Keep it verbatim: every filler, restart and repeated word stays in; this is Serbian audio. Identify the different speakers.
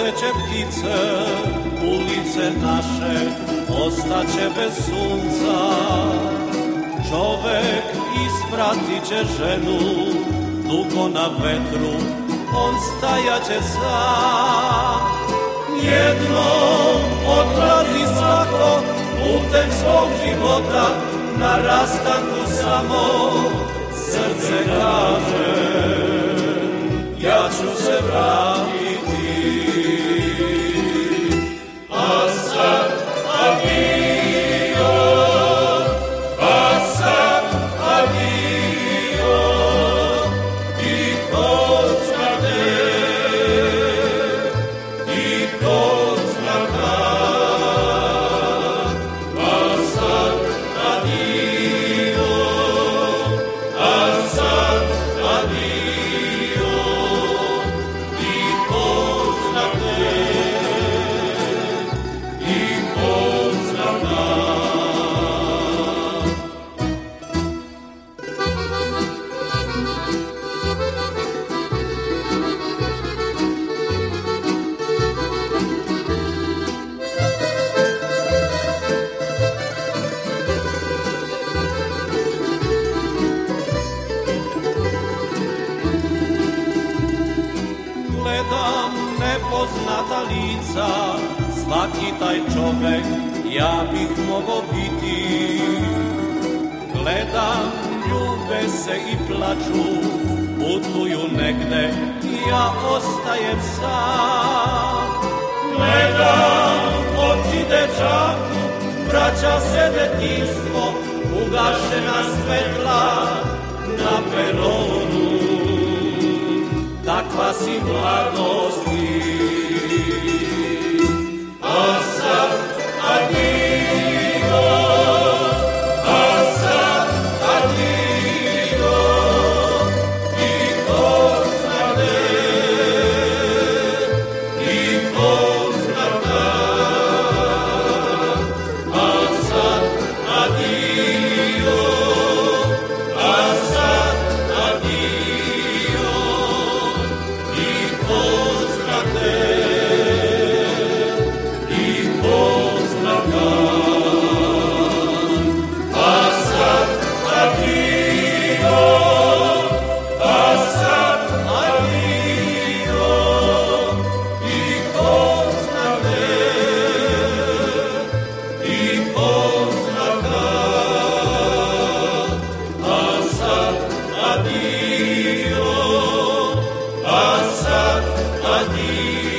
Speaker 1: poleće ptice, ulice naše ostaće bez sunca. Čovek ispratit će ženu, dugo na vetru, on stajaće sam. Jednom odlazi svako putem svog života, na rastanku samo srce kaže, ja ću se vratiti. A sad adio, a sad adio, i ko zna gde, i ko zna kad. A sad adio, a sad adio, i ko zna gde, i ko zna kad. Gledam nepoznata lica, svaki taj čovek ja bih mogao biti. Gledam, ljube se i plaču, putuju negde, ja ostajem sam. Gledam oči dečaku, vraća se detinjstvo, ugašena svetla na peronu. Takva si mladosti. A sad adio, a sad adio, i ko zna gde, i ko zna kad. A sad adio, a sad adio, i ko zna gde, i ko zna kad. A sad adio, a sad adio, i ko zna gde, i ko zna kad. A sad adio, a sad adio.